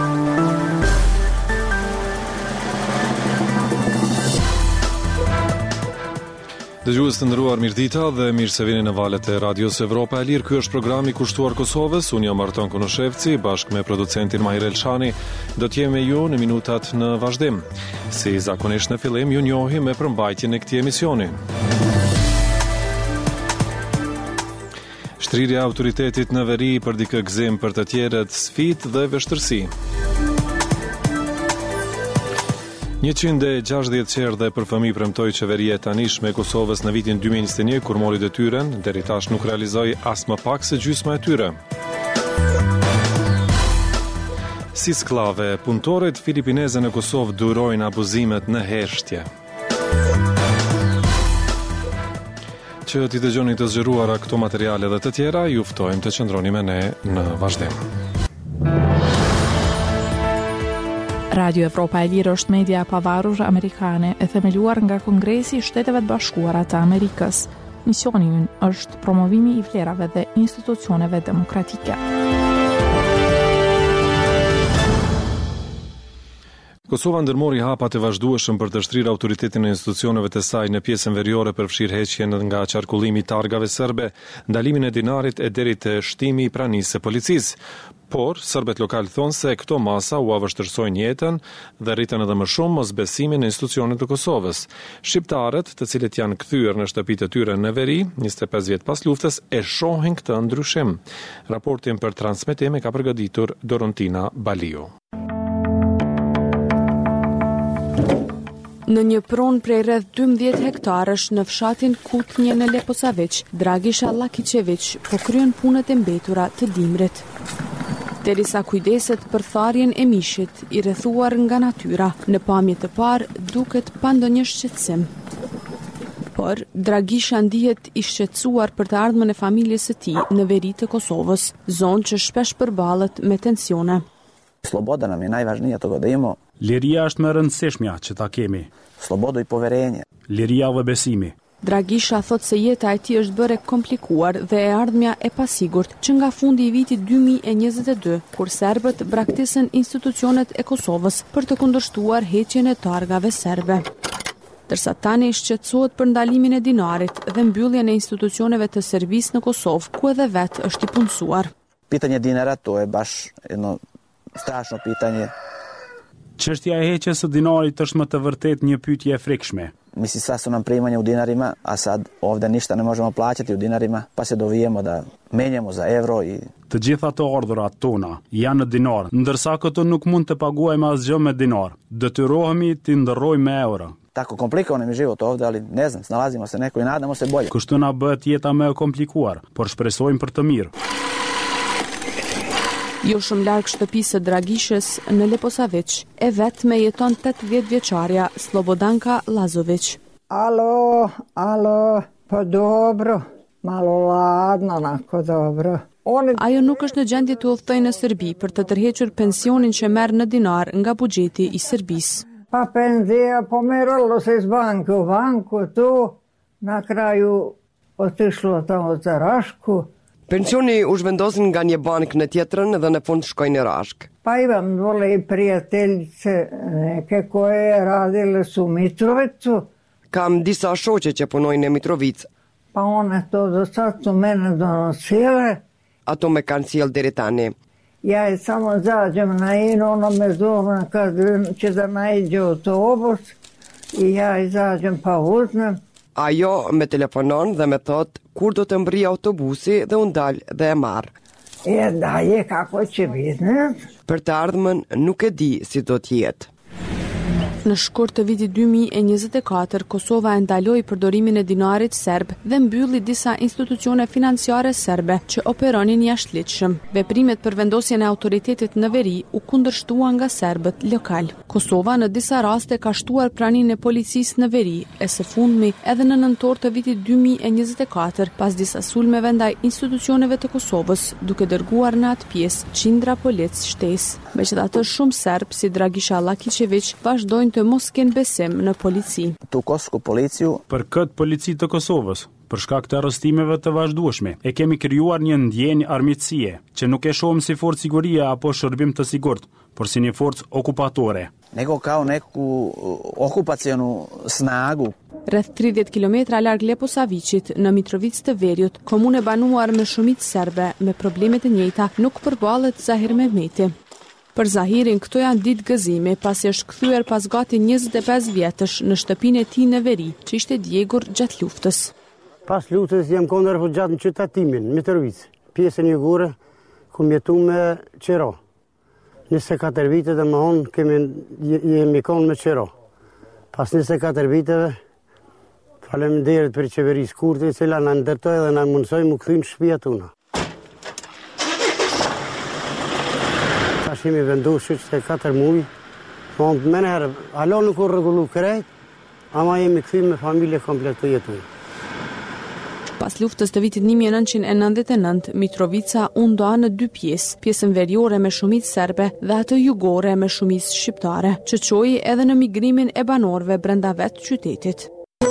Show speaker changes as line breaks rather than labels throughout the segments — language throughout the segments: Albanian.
Dëgjues të nderuar, mirëdita dhe mirë se vini në valët e Radios Evropa e Lirë. Ky është programi i kushtuar Kosovës. Unë jam Arton Konoshevci, bashkë me producentin Mahir Elshani. Do të jemi me ju në minutat në vazhdim. Si zakonisht në fillim, ju njohim me përmbajtjen e këtij emisioni. Shtrirja e autoritetit në veri për dikë gëzim për të tjerët, sfidë dhe vështirësi. 160 qerë dhe për fëmijë premtoi qeveria e tanishme e Kosovës në vitin 2021 kur mori detyren, deri tash nuk realizoi as më pak se gjysma e tyre. Si sklave, punëtorët filipineze në Kosovë durojnë abuzimet në heshtje. Që t'i dëgjoni të zgjeruara këto materiale dhe të tjera, ju ftojmë të qëndroni me ne në vazhdim.
Radio Evropa e Lirë është media e pavarur amerikane e themeluar nga Kongresi i Shteteve të Bashkuara të Amerikës. Misioni i ynë është promovimi i vlerave dhe institucioneve demokratike.
Kosova ndërmori hapa të vazhdueshëm për të shtrirë autoritetin e institucioneve të saj në pjesën veriore për fshirheqjen nga qarkullimi i targave serbe, ndalimin e dinarit e deri te shtimi i pranisë së policisë. Por, serbet lokal thonë se këto masa u avështërsojnë jetën dhe rritën edhe më shumë mosbesimin në institucionet të Kosovës. Shqiptarët, të cilët janë kthyer në shtëpitë e tyre në veri, 25 vjet pas luftës, e shohin këtë ndryshim. Raportin për transmetim e ka përgatitur Dorontina Baliu.
Në një pronë prej rreth 12 hektarësh në fshatin Kutnje në Leposavić, Dragisha Lakićević po kryen punët e mbetura të dimrit. Derisa kujdeset për tharjen e mishit i rrethuar nga natyra, në pamje të parë duket pa ndonjë shqetësim. Por Dragisha ndihet i shqetësuar për të ardhmen e familjes së tij në veri të Kosovës, zonë që shpesh përballet me tensione.
Sloboda nam je najvažnija toga da imamo.
Liria është më e rëndësishmja që ta kemi.
Slobodu i poverenje.
Liria dhe besimi.
Dragisha thot se jeta e tij është bërë komplikuar dhe e ardhmja e pasigurt që nga fundi i vitit 2022, kur serbët braktisën institucionet e Kosovës për të kundërshtuar heqjen e targave serbe. Dërsa tani shqetësohet për ndalimin e dinarit dhe mbylljen e institucioneve të Serbisë në Kosovë, ku edhe vetë është i punësuar.
Pitanje dinara to je baš jedno strašno pitanje.
Çështja e heqjes së dinarit është më të vërtet një pyetje e frikshme.
Misli sad su nam primanja u dinarima, a sad ovde ništa ne možemo plaćati u dinarima, pa se dovijemo da menjamo za euro i...
Të gjitha të ardhurat tona janë në dinar, ndërsa këto nuk mund të paguajmë asgjë me dinar. Detyrohemi të ndërrojmë me euro.
Tako komplikovan je život ovde, ali ne znam, snalazimo se neko i nadamo se bolje.
Kështu na bëhet jeta më e komplikuar, por shpresojmë për të mirë.
Jo shumë larg shtëpisë së Dragishës në Leposavić, e vetme jeton 80 vjeçarja Slobodanka Lazović.
Alo, po dobro, malo ladno, onako dobro.
Ajo nuk është në gjendje të udhtojë në Serbi për të tërhequr pensionin që merr në dinar nga buxheti i Serbisë.
Pa penzija pomerilo se iz banke u banku, tu na kraju otišlo tamo za Rašku.
Pensioni u zhvendosin nga një bank në tjetrën dhe në fund shkojnë në Rashk.
Pa imam dole i prijateljice neke koje radile su u Mitrovicu.
Kam disa shoqe që punojnë në Mitrovic.
Pa one to do sad su mene donosile.
Ato me kanë sjell deri tani.
Ja i samo zađem na ino, ono me zove kad će da naiđe autobus i ja izađem pa uzmem.
Ajo me telefonon dhe me thot kur do të mbri autobusi dhe unë dal dhe e marr.
Dalje kako će biti, ne?
Për të ardhmen nuk e di si do të jetë.
Në shkurt të vitit 2024, Kosova e ndaloi përdorimin e dinarit serb dhe mbylli disa institucione financiare serbe që operonin jashtëligjshëm. Veprimet për vendosjen e autoritetit në veri u kundërshtuan nga serbët lokal. Kosova në disa raste ka shtuar praninë e policisë në veri, e së fundmi edhe në nëntor të vitit 2024, pas disa sulmeve ndaj institucioneve të Kosovës, duke dërguar në atë pjesë qindra policë shtesë. Megjithatë, shumë serb si Dragisha Lakićević vazhdojnë të mos kenë besim në polici.
Tu kosovsku policiju.
Për këtë polici të Kosovës, për shkak të arrestimeve të vazhdueshme. E kemi krijuar një ndjenjë armiqësie, që nuk e shohim si forcë sigurie apo shërbim të sigurt, por si një forcë okupatore.
Nego kao neku okupacionu snagu.
Rreth 30 km larg Leposaviçit, në Mitrovic të Veriut, komune banuar me shumicë serbe me probleme të njëjta, nuk përballet Zahir Mehmeti. Për Zahirin, këto janë ditë gëzimi, pasi është kthyer pas gati 25 vjetësh në shtëpinë e tij në Veri, që ishte djegur gjatë luftës.
Pas luftës jam konë refugjat në qytetimin, Mitrovic, pjesën jugore, ku jetu me qero. 24 vite dhe më honë jemi konë me qero. Pas 24 viteve, faleminderit për qeverisë Kurti, cila na ndërtoi dhe na mundsoi mu kthy në shtëpia tona. Shimi vendosur se 4 muaj, menherë, alo nuk u rregullu krejt, ama jemi kthy me familje komplet të jetuar.
Pas luftës të vitit 1999, Mitrovica u nda në 2 pjesë, pjesën veriore me shumicë serbe dhe atë jugore me shumicë shqiptare, që çoi edhe në migrimin e banorëve brenda vetë qytetit.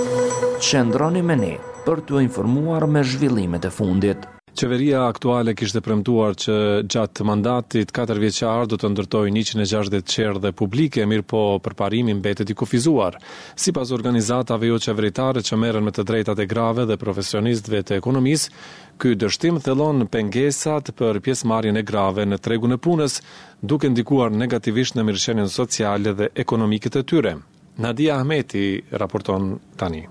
Qëndroni me ne për t'u informuar me zhvillimet e fundit.
Qeveria aktuale kishte premtuar që gjatë mandatit 4 vjeçar do të ndërtojë 160 qerdhe publike, mirë po përparimi mbetet i kufizuar. Sipas organizatave jo qeveritare që merren me të drejtat e grave dhe profesionistëve të ekonomisë, ky dështim thellon pengesat për pjesëmarrjen e grave në tregun e punës, duke ndikuar negativisht në mirëqenien sociale dhe ekonomike të tyre. Nadia Ahmeti raporton tani.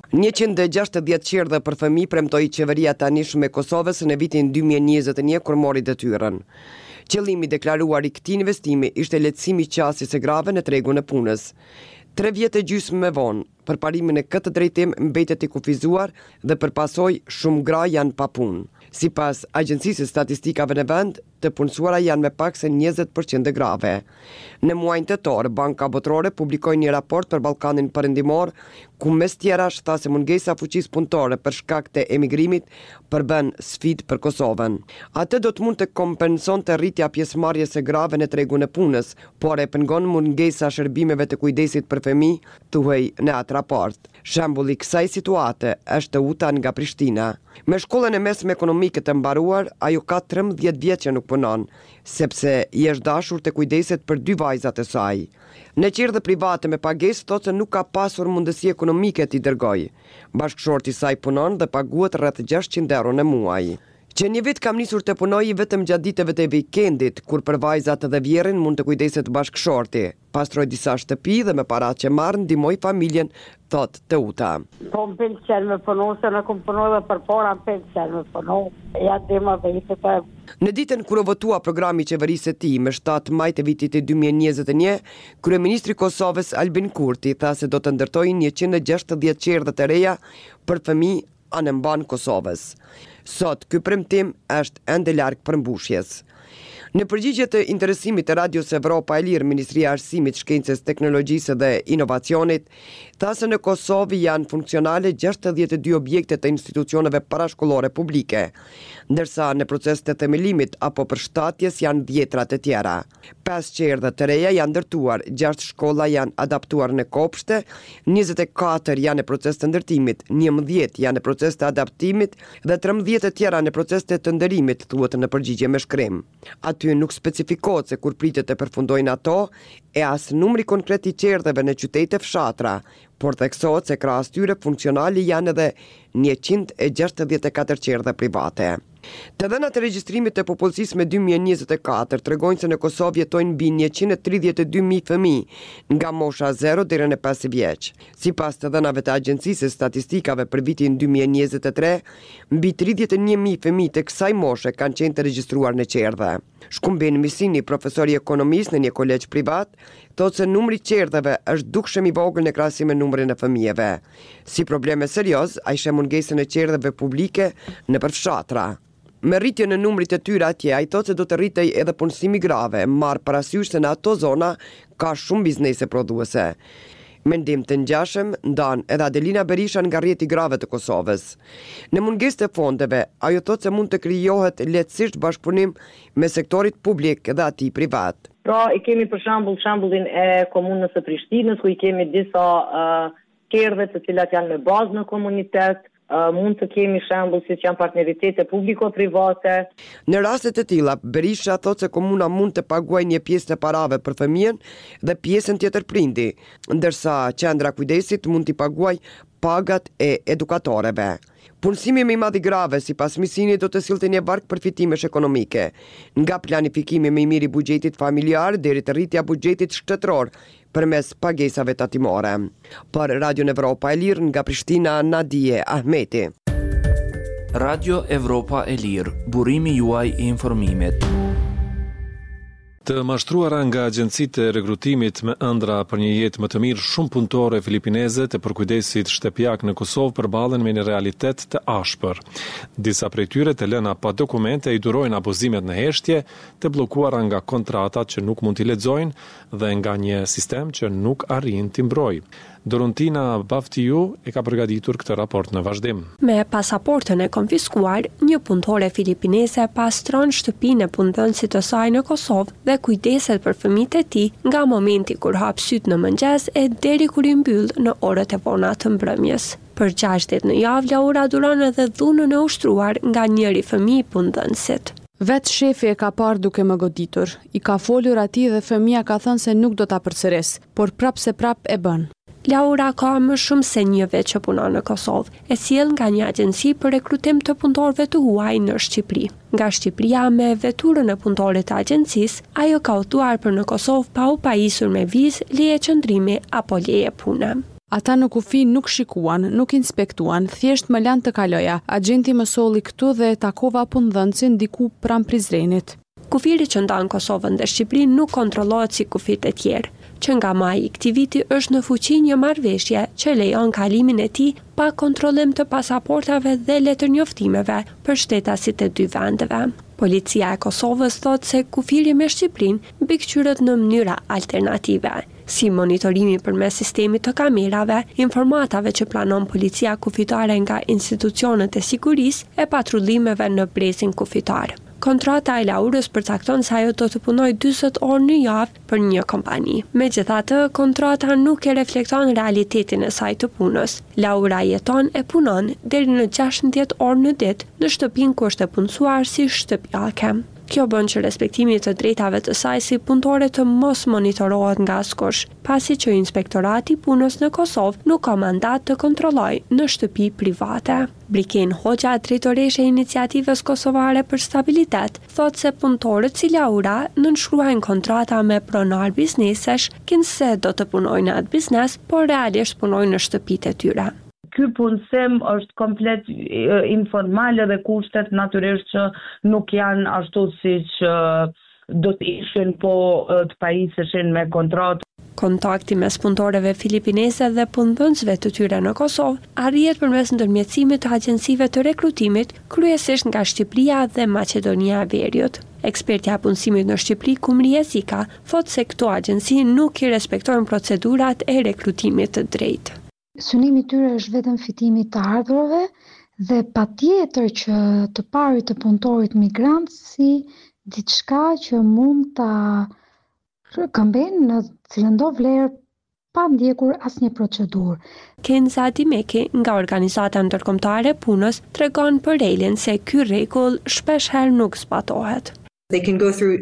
160 qerdhe për fëmijë premtoi qeveria tanishme e Kosovës në vitin 2021 kur mori detyrën. Qëllimi deklaruar i këtij investimi ishte lehtësimi i qasjes së grave në tregun e punës. 3 vjet e gjysmë më vonë, përparimin e këtë drejtim mbetet i kufizuar dhe përpasoj shumë gra janë pa punë. Sipas Agjencisë së Statistikave në vend, të punësuara janë me pak se 20% grave. Në muajin tetor, Banka Botërore publikoi një raport për Ballkanin Perëndimor, ku mes tjerash tha se mungesa fuqisë punëtore për shkak të emigrimit përbën sfidë për Kosovën. Atë do të mund të kompensonte rritja pjesëmarrjes së grave në tregun e punës, por e pengon mungesa shërbimeve të kujdesit për fëmijë, thuhej në atë raport. Shembulli i kësaj situate është Uta nga Prishtina. Me shkollën e mesme ekonomike të mbaruar, ajo ka 13 vjet që nuk punon, sepse i është dashur të kujdeset për 2 vajzat e saj. Në qerdhe private me pagesë thotë se nuk ka pasur mundësi ekonomike t'i dërgoj. Bashkëshorti i saj punon dhe paguhet rreth 600 euro në muaj. Që një vit kam nisur të punoj vetëm gjatë ditëve të vikendit, kur për vajzat dhe vjerin mund të kujdeset bashkëshorti. Pastroj disa shtëpi dhe me parat që marr ndihmoj familjen, thot të Uta.
Po më pëlqen me punu, se në kom punu dhe për para më pëlqen me punu. Ja tema vetë të...
Në ditën kur u votua programi i qeverisë së tij me 7 maj të vitit 2021, kryeministri i Kosovës Albin Kurti tha se do të ndërtojë 160 qerdhe të reja për fëmijë anë mban Kosovës. Sot, ky premtim është ende larg përmbushjes. Në përgjigje të interesimit të Radios Evropa e Lirë, Ministria e Arsimit, Shkencës, Teknologjisë dhe Inovacionit, tha se në Kosovë janë funksionale 62 objekte të institucioneve parashkollore publike, ndërsa në proces të themelimit apo përshtatjes janë 10 të tjera. 5 qerdhe të reja janë ndërtuar, 6 shkolla janë adaptuar në kopshte, 24 janë në proces të ndërtimit, 11 janë në proces të adaptimit dhe 13 të tjera në proces të ndërimit, thuhet në përgjigje me shkrim. Aty nuk specifikohet se kur pritet të përfundojnë ato, e as numri konkret i qerdheve në qytete fshatra, por theksohet se krahas tyre funksionali janë edhe 164 qerdhe private. Të dhënat e regjistrimit të popullsisë me 2024 tregojnë se në Kosovë jetojnë mbi 132.000 fëmijë nga mosha 0 deri në 5 vjeç. Sipas të dhënave të Agjencisë së Statistikave për vitin 2023, mbi 31.000 fëmijë të kësaj moshe kanë qenë të regjistruar në qerdhe. Shkumbin Misini, profesor i ekonomisë në një kolegj privat, thotë se numri i qerdheve është dukshëm i vogël në krahasim me numrin e fëmijëve. Si probleme serioz, ai sheh mungesën e qerdheve publike nëpër fshatra. Me rritjen e numrit të tyre atje, ai thotë se do të rritej edhe punësimi grave, marr parasysh se në ato zona ka shumë biznese prodhuese. Mendim të ngjashëm ndan edhe Adelina Berisha nga rrjeti i grave të Kosovës. Në mungesë të fondeve, ajo thotë se mund të krijohet lehtësisht bashkëpunim me sektorit publik dhe atij privat.
Pra, i kemi për shembullin e komunës së Prishtinës, ku i kemi disa qerdhe të cilat janë me bazë në komunitet,
mund të kemi shembull siç janë partneritete publiko-private.
Në rastet e tilla, Berisha thotë se komuna mund të paguajë një pjesë të parave për fëmijën dhe pjesën tjetër prindi, ndërsa qendra kujdesit mund t'i paguajë pagat e edukatorëve. Punësimi më i madh i grave sipas misionit do të sillte një bark përfitimesh ekonomike, nga planifikimi më i mirë i buxhetit familjar deri te rritja e buxhetit shtetëror përmes pagesave tatimore. Për Radio Evropa e Lirë nga Prishtina, Nadije Ahmeti.
Radio Evropa e Lirë, burimi juaj i informimit.
Të mashtruara nga agjencitë e rekrutimit me ëndra për një jetë më të mirë, shumë punëtore filipineze të përkujdesit shtëpiak në Kosovë përballen me një realitet të ashpër. Disa prej tyre të lëna pa dokumente i durojnë abuzimet në heshtje, të bllokuara nga kontratat që nuk mund t'i lexojnë dhe nga një sistem që nuk arrin t'i mbrojë. Dorontina Baftiu e ka përgatitur këtë raport në vazhdim.
Me pasaportën e konfiskuar, një punëtore filipineze pastron shtëpinë e punëdhënësit të saj në Kosovë dhe kujdeset për fëmijët e tij nga momenti kur hap syt në mëngjes e deri kur i mbyll në orët e vona të mbrëmjes. Për 6 ditë në javë, Laura duron edhe dhunën e ushtruar nga njëri fëmijë punëdhënësit.
Vetë shefi e ka parë duke më goditur. I ka folur atij dhe fëmia ka thënë se nuk do ta përcëres, por prap se prap e bën.
Laura ka më shumë se një vit që punon në Kosovë, e sjell nga një agjenci për rekrutim të punëtorëve të huaj në Shqipëri. Nga Shqipëria me veturën e punëtorit të agjencisë, ajo ka udhëtuar për në Kosovë pa u pajisur me vizë, leje qëndrimi apo leje pune.
Ata në kufi nuk shikuan, nuk inspektuan, thjesht më lanë të kaloja. Agenti më solli këtu dhe takova punëdhënësin diku pranë Prizrenit.
Kufiri që ndan Kosovën dhe Shqipërinë nuk kontrollohet si kufit e tjerë, që nga maji i këtij viti është në fuqi një marrëveshje që lejon kalimin e tij pa kontrollim të pasaportave dhe letërnjoftimeve për shtetasit e 2 vendeve. Policia e Kosovës thotë se kufiri me Shqipërinë mbikëqyret në mënyra alternative, si monitorimi përmes sistemit të kamerave, informatave që planon policia kufitare nga institucionet e sigurisë e patrullimeve në brezin kufitar. Kontrata e Laurës përcakton se ajo do të punojë 40 orë në javë për një kompani. Megjithatë, kontrata nuk e reflekton realitetin e saj të punës. Laura jeton e punon deri në 16 orë në ditë në shtëpinë ku është e punësuar si shtëpiake. Kjo bën që respektimi të drejtave të saj si punëtore të mos monitorohet nga askush, pasi që Inspektorati i Punës në Kosovë nuk ka mandat të kontrollojë në shtëpi private. Briken Hoxha, drejtoreshe e Iniciativës Kosovare për Stabilitet, thotë se punëtorët si Laura nënshkruajnë kontrata me pronar biznesesh, kinse do të punojnë në atë biznes, por realisht punojnë në shtëpitë e tyre.
Ky punësim është komplet informal dhe kushtet natyrisht që nuk janë ashtu siç do të ishin po të pajiseshin me kontratë.
Kontakti mes punëtorëve filipineze dhe punëdhënësve të tyre në Kosovë arrihet përmes ndërmjetësimit të agjencive të rekrutimit, kryesisht nga Shqipëria dhe Maqedonia e Veriut. Ekspertja e punësimit në Shqipëri, Kumria Zika, thotë se këto agjenci nuk i respektojnë procedurat e rekrutimit të drejtë.
Synimi i tyre është vetëm fitimi të ardhurave dhe patjetër që të parit të punëtorit migrant si diçka që mund ta këmbejnë në cilën do vlerë pa ndjekur asnjë procedurë.
Kenza Dimeki nga Organizata Ndërkombëtare e Punës tregon për Relin se ky rregull shpesh herë nuk zbatohet.
They can go through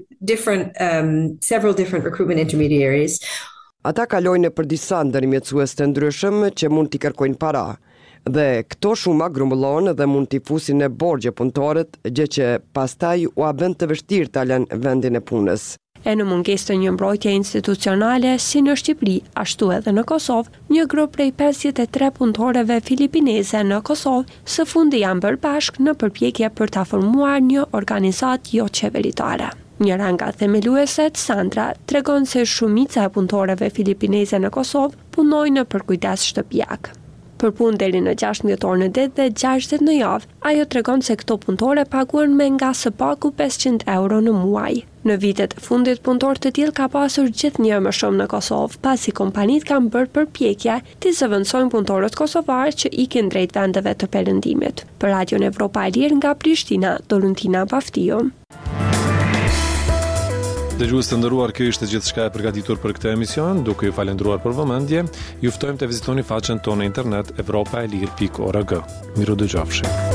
several different recruitment intermediaries.
Ata kalojnë për disa ndërmjetësues të ndryshëm që mund t'i kërkojnë para, dhe këto shuma grumbullohen dhe mund t'i fusin në borxhe punëtorët, gjë që pastaj u bën të vështirë ta lënë vendin e punës.
E në mungesë të një mbrojtje institucionale si në Shqipëri, ashtu edhe në Kosovë, një grup prej 53 punëtorëve filipineze në Kosovë së fundi janë bërë bashkë në përpjekje për ta formuar një organizatë jo qeveritare. Njëra nga themelueset, Sandra, tregon se shumica e punëtorëve filipineze në Kosovë punojnë në përkujdes shtëpiak. Për punë deri në 16 orë në ditë dhe 60 në javë, ajo tregon se këto punëtore paguhen me nga së paku 500 euro në muaj. Në vitet e fundit, punëtor të tillë ka pasur gjithnjë më shumë në Kosovë, pasi kompanitë kanë bërë përpjekje të zëvendësojnë punëtorët kosovarë që ikin drejt vendeve të perëndimit. Për Radio Evropa e Lirë nga Prishtina, Dorontina Baftiu.
Dëgjues të nderuar, kjo ishte gjithçka e përgatitur për këtë emision. Duke ju falendruar për vëmendje, ju ftojmë të vizitoni faqen tonë në internet europaelir.org. Miru dëgjofshi.